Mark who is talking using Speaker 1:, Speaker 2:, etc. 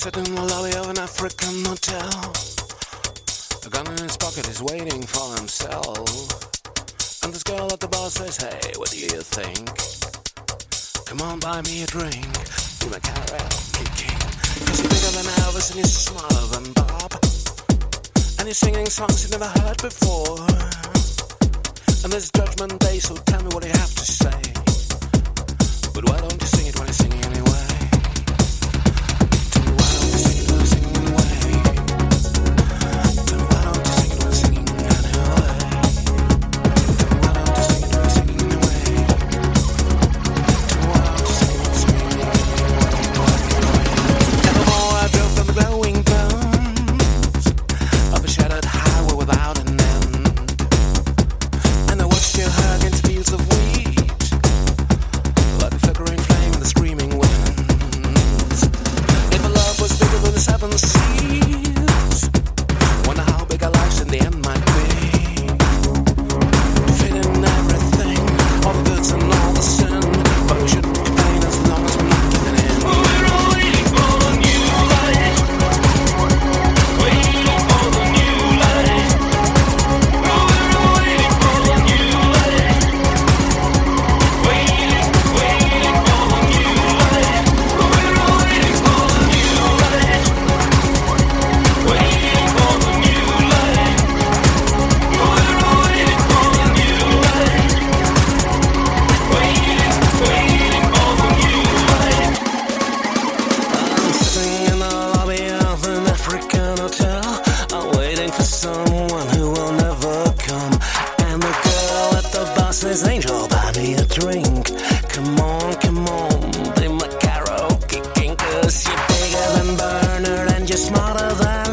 Speaker 1: sitting in the lobby of an African hotel. A gun in his pocket is waiting for himself. And this girl at the bar says, hey, what do you think? Come on, buy me a drink. Be my karaoke king. Cause you're bigger than Elvis and you're smarter than Bob. And you're singing songs you never heard before. And there's Judgment Day, so tell me what you have to say. But why don't you sing it when you're singing anyway? Tell me why don't you sing it when you're singing anyway? Tell me why don't you sing it when you're singing anyway? Tell me why don't you sing it when you're singing anyway? Tell me why don't you sing it when you're singing anyway? Evermore I drove from the glowing bones of a shattered highway without an end. And I watched you hug into fields of wheat, like a flickering flame in the screaming winds. If a love was bigger than the seven seas, wonder how big our lives in the end might be. Fitting everything, all the goods and all the sin, but we shouldn't complain as long as we're not giving in.
Speaker 2: We're all waiting for the new light, waiting for the new light. We're all waiting for the new light, waiting for the new light. We're all waiting for the new light, waiting for the new light. We're all waiting for the new light, waiting for the new light.
Speaker 1: I'm sitting in the lobby of an African hotel. I'm waiting for someone who will never come. And the girl at the bar says, Angel, buy me a drink. Come on, be my karaoke king. 'Cause you're bigger than Bernard and you're smarter than